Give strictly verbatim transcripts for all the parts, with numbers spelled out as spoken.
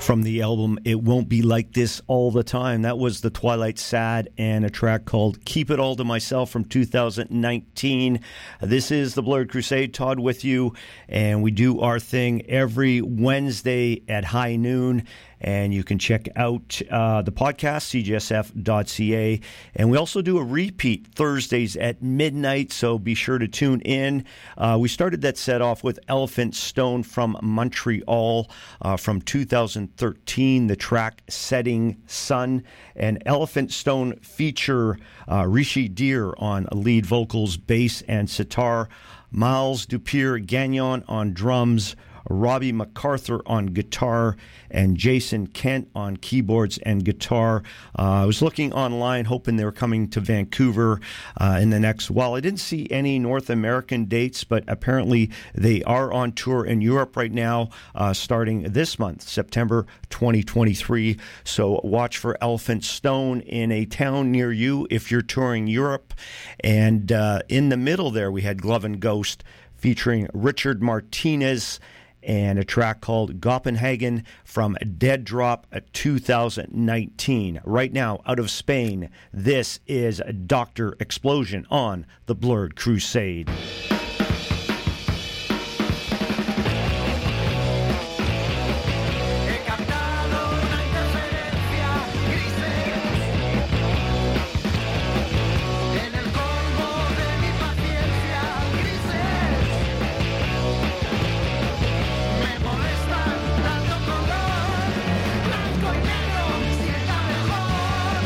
from the album It Won't Be Like This All the Time. That was the Twilight Sad and a track called Keep It All to Myself from two thousand nineteen. This is the Blurred Crusade. Todd with you, and we do our thing every Wednesday at high noon. And you can check out uh, the podcast, c g s f dot c a. And we also do a repeat Thursdays at midnight, so be sure to tune in. Uh, we started that set off with Elephant Stone from Montreal uh, from two thousand thirteen, the track Setting Sun. And Elephant Stone feature uh, Rishi Deer on lead vocals, bass, and sitar, Miles Dupire Gagnon on drums, Robbie MacArthur on guitar, and Jason Kent on keyboards and guitar. Uh, I was looking online, hoping they were coming to Vancouver uh, in the next while. I didn't see any North American dates, but apparently they are on tour in Europe right now, uh, starting this month, September twenty twenty-three. So watch for Elephant Stone in a town near you if you're touring Europe. And uh, in the middle there, we had Glove and Ghost featuring Richard Martinez, and a track called Copenhagen from Dead Drop two thousand nineteen. Right now, out of Spain, this is Doctor Explosion on the Blurred Crusade.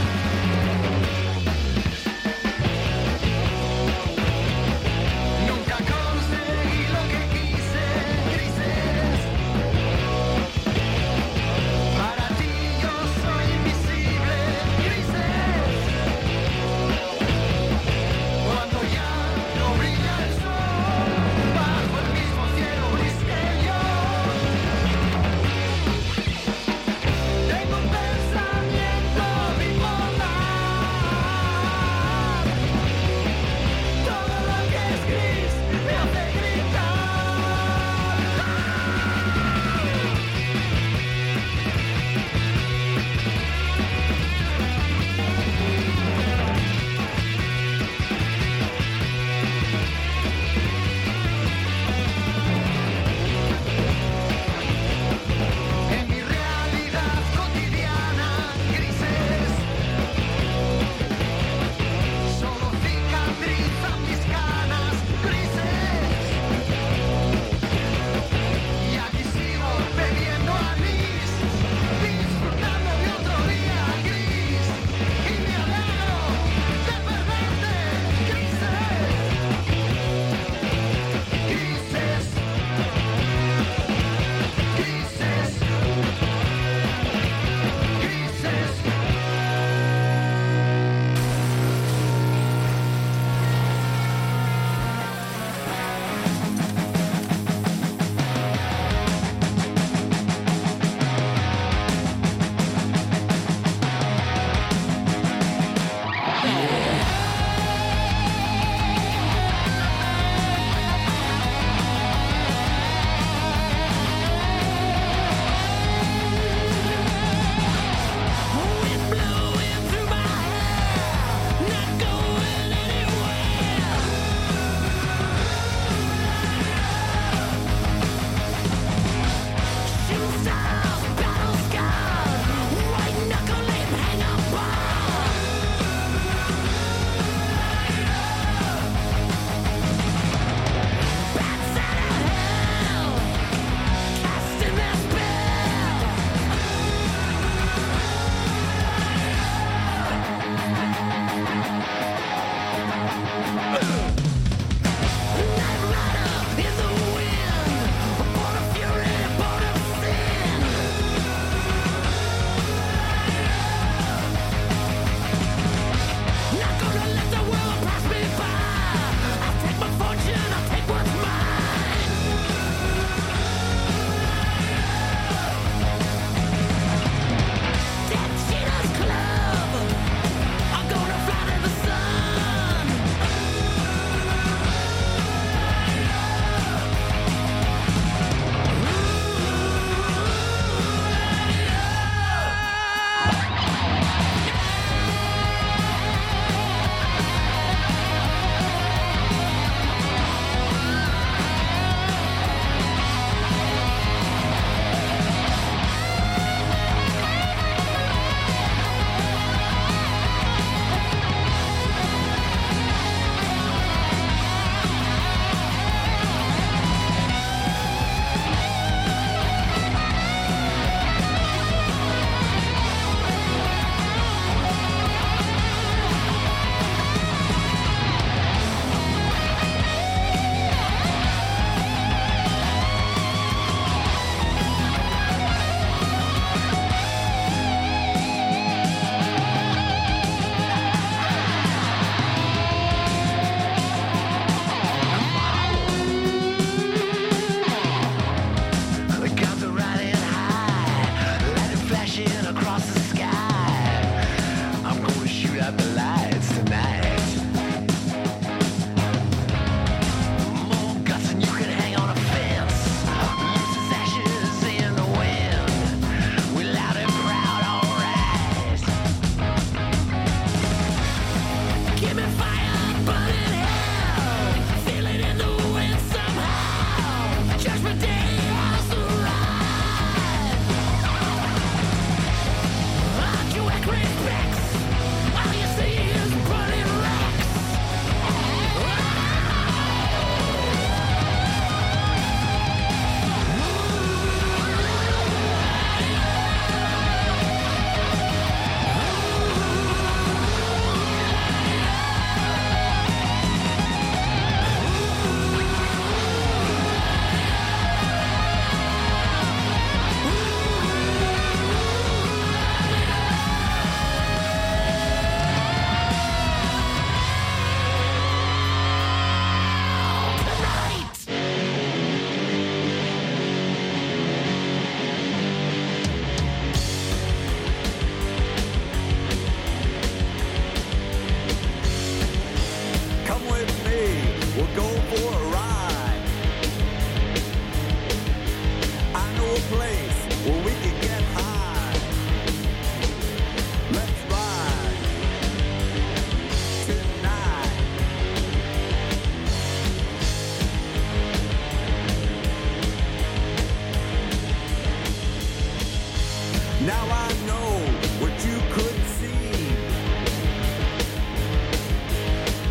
Nunca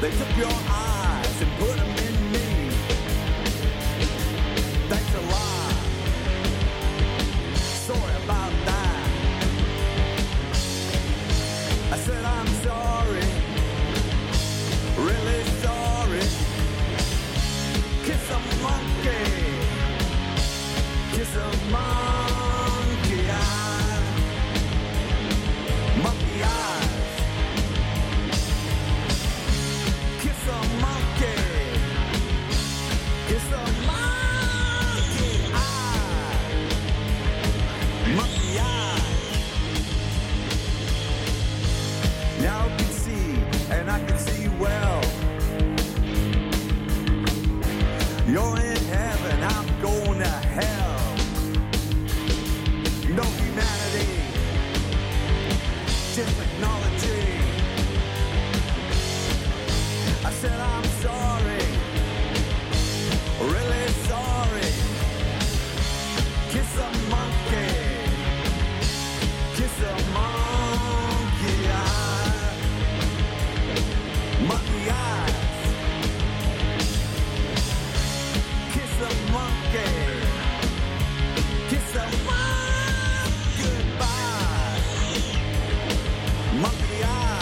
They took your eyes and put them in me. That's a lie. Sorry about that. I said I'm sorry, really sorry. Kiss a monkey, kiss a monkey eye, monkey eyes. Kiss a monkey, kiss a monkey eye, monkey eye. Now I can see, and I can see well. You're in heaven, I'm going to hell. No humanity, just technology. I said I'm sorry, really sorry. Kiss a monkey, kiss a monkey eye, monkey eyes. Kiss a monkey, kiss a monkey goodbye, monkey eye.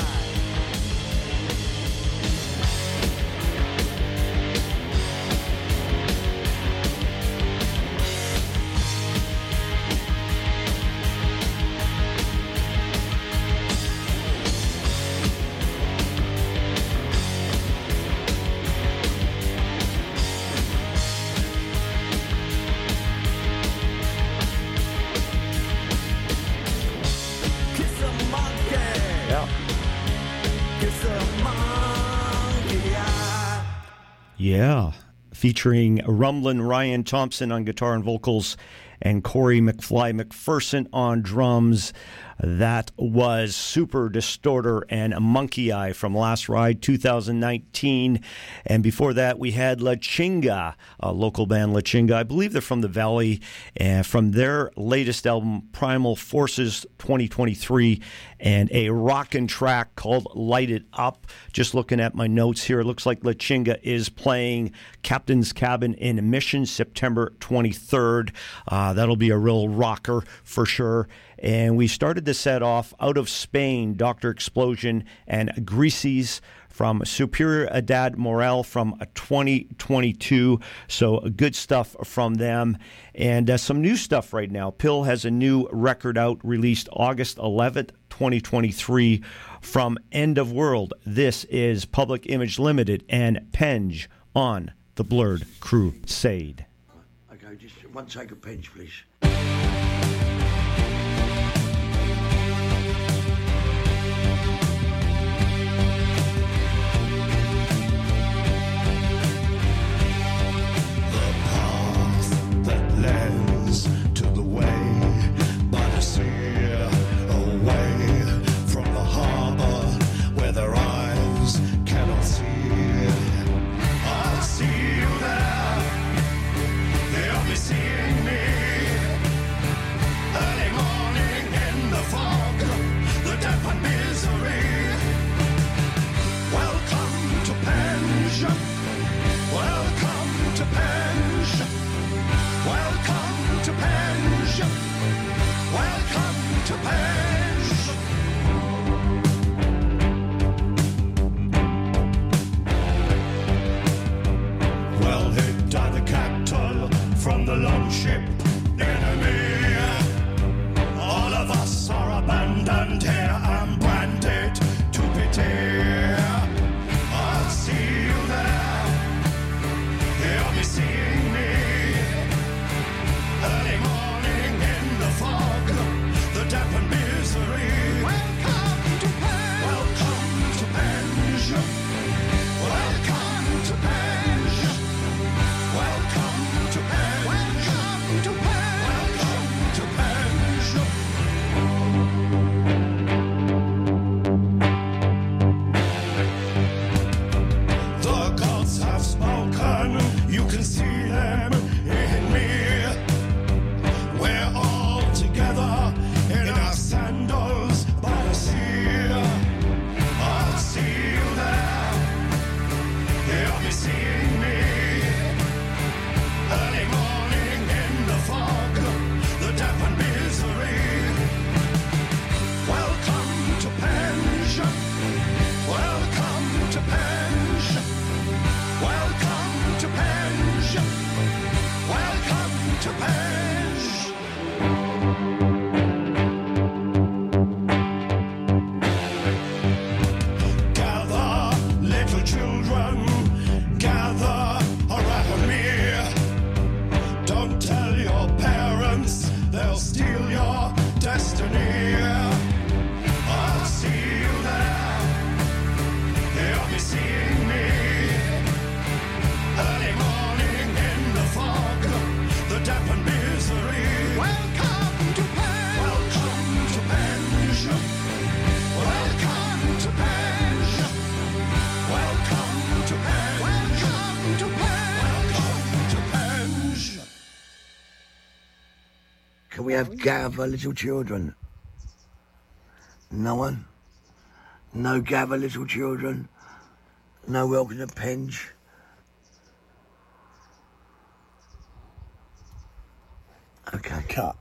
Kiss a monkey, Yeah. kiss a monkey eye. Yeah. Featuring Rumblin' Ryan Thompson on guitar and vocals and Corey McFly McPherson on drums. That was Super Distorter and Monkey Eye from Last Ride two thousand nineteen. And before that, we had La Chinga, a local band La Chinga. I believe they're from the Valley, and from their latest album, Primal Forces twenty twenty-three, and a rockin' track called Light It Up. Just looking at my notes here, it looks like La Chinga is playing Captain's Cabin in Mission September twenty-third. Uh, that'll be a real rocker for sure. And we started the set off out of Spain, Doctor Explosion and Greases from Superior Edad Moral from twenty twenty-two. So good stuff from them. And uh, some new stuff right now. Pill has a new record out, released August eleventh, twenty twenty-three, from End of World. This is Public Image Limited and Penge on the Blurred Crusade. Okay, just one take of Penge, please. To the way, by the sea, away from the harbor where their eyes cannot see. I'll see you there, they'll be seeing me. Early morning in the fog, the death and misery. Welcome to Penge, welcome to Penge. Welcome to Penge. Welcome to Penge. we have gather little children? No one? No gather little children? No welcome to Penge? Okay. Cut.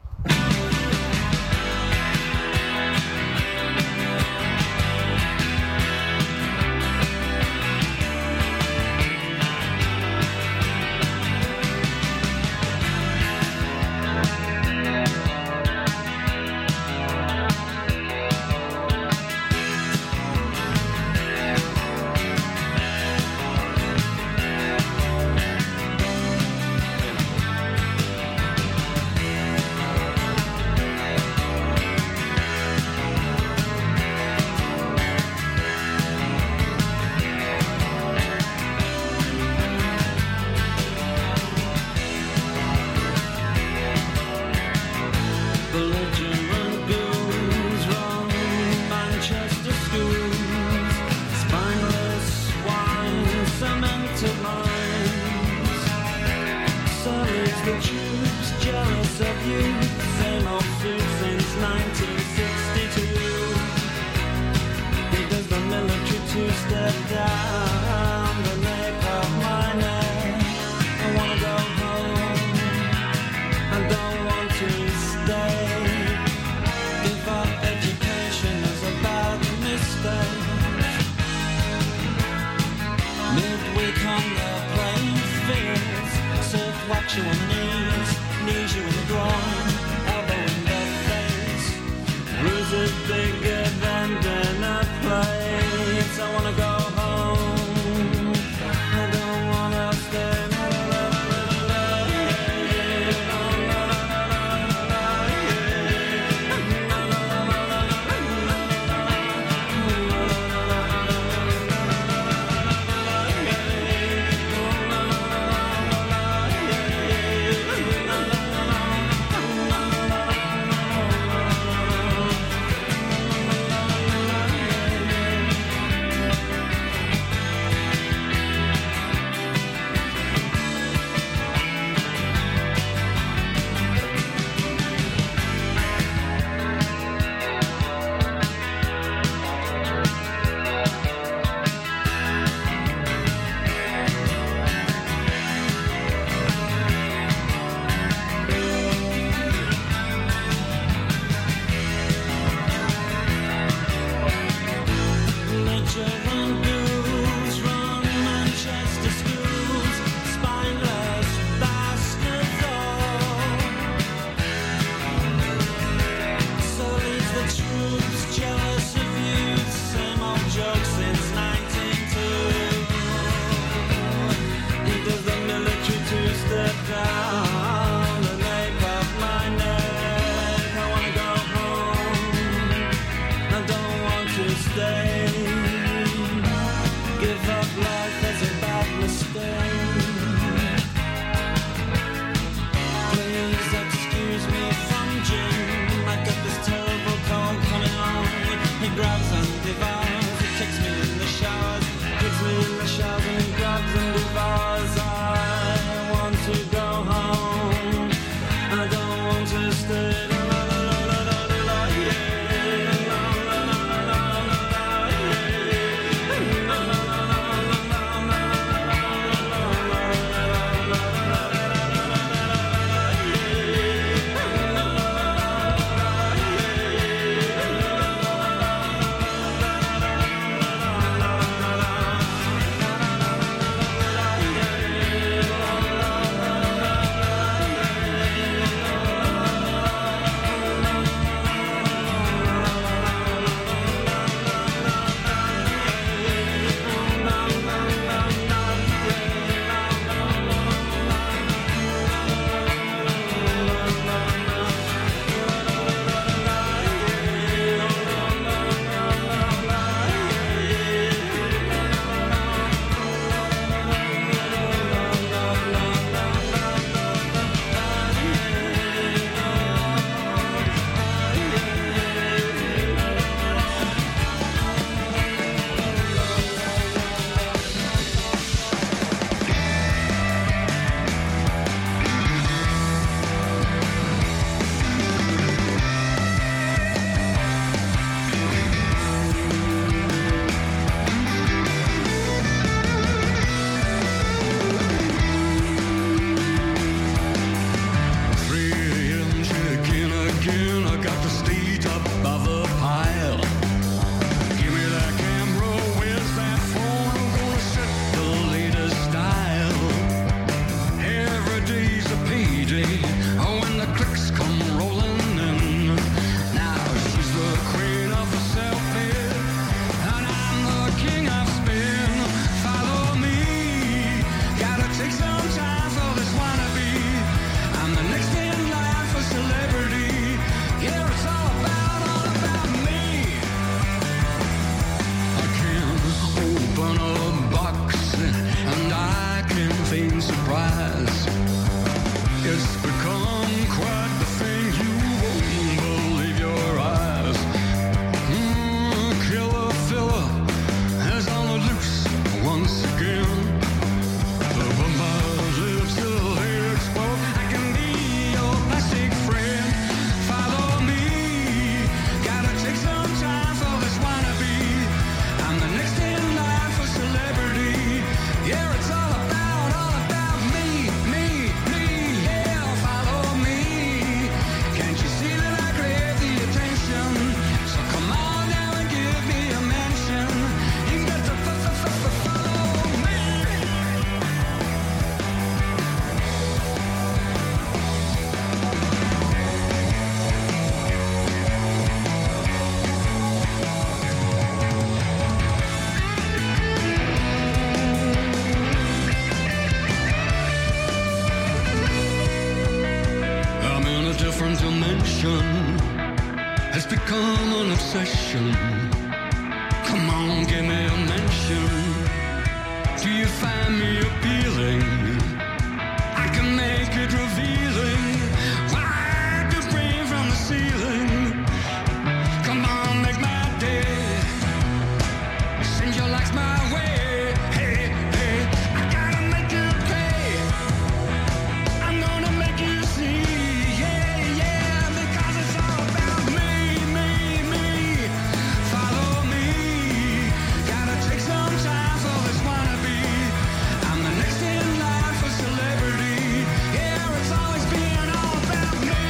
passion has become an obsession. Come on, give me a mention. Do you find me appealing? I can make it revealing. Wipe the rain from the ceiling. Come on, make my day. Send your lights my way. Hey, hey, I gotta make you pay. I'm gonna make you see. Yeah, yeah, because it's all about me, me, me. Follow me. Gotta take some time for this wannabe. I'm the next in line for celebrity. Yeah, it's always been all about me.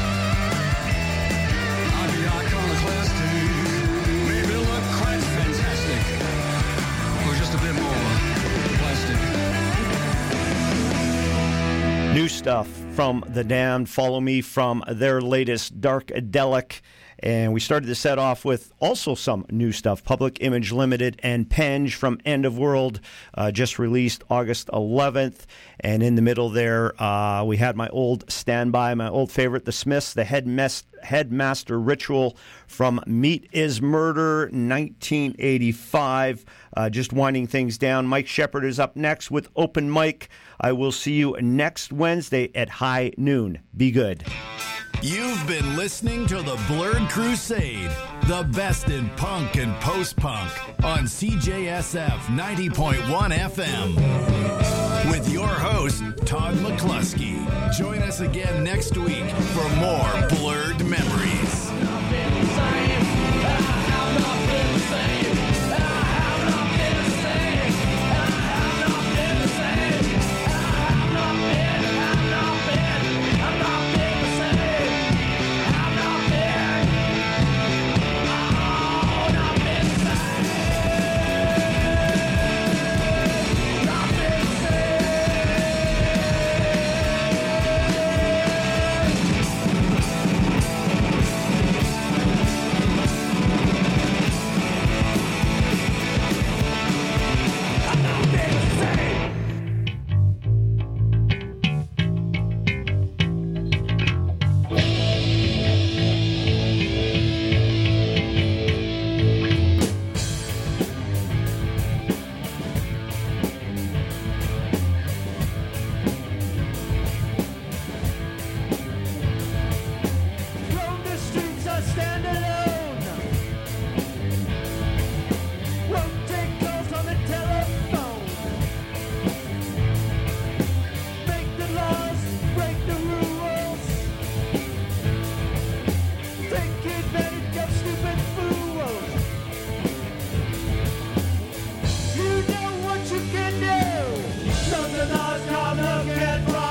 I'll be iconoclastic. Maybe look quite fantastic. Or just a bit more plastic. New stuff from The Damned. Follow Me from their latest Darkadelic. And we started the set off with also some new stuff. Public Image Limited and Penge from End of World, uh, just released August eleventh. And in the middle there, uh, we had my old standby, my old favorite, The Smiths, the Headmas- Headmaster Ritual from Meat is Murder, nineteen eighty-five. Uh, just winding things down. Mike Shepard is up next with Open Mic. I will see you next Wednesday at high noon. Be good. You've been listening to The Blurred Crusade, the best in punk and post-punk on C J S F ninety point one F M. With your host, Todd McCluskey. Join us again next week for more Blurred Memories. Roam the streets, I stand alone. Won't take calls on the telephone. Make the laws, break the rules. Take advantage of stupid fools. You know what you can do. Something else come look at right.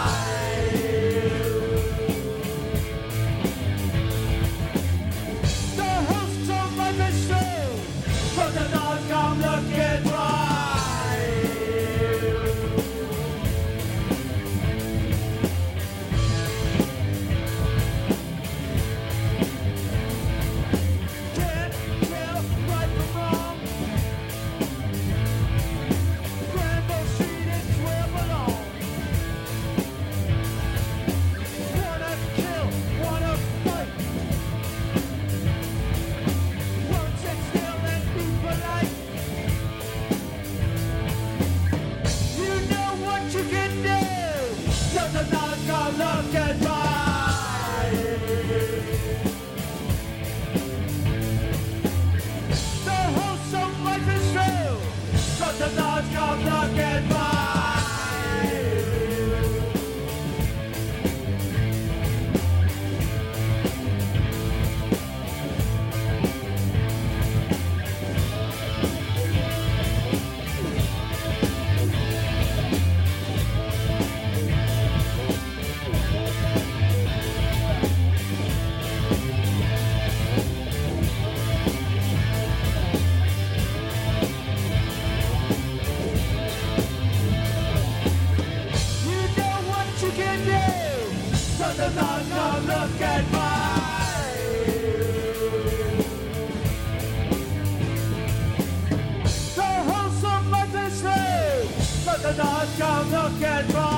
The hosts of my best show, but the dogs come looking right. Can't tell right from wrong. Granville Street is where I belong. Wanna kill, wanna fight. Won't sit still and be polite. You know what you can do. Let the dogs come look and right. The whole song life is true. Let the dogs come look and right. You know what you can do. Let the dogs come look and right. The wholesome life is true. Let the dogs come look and right.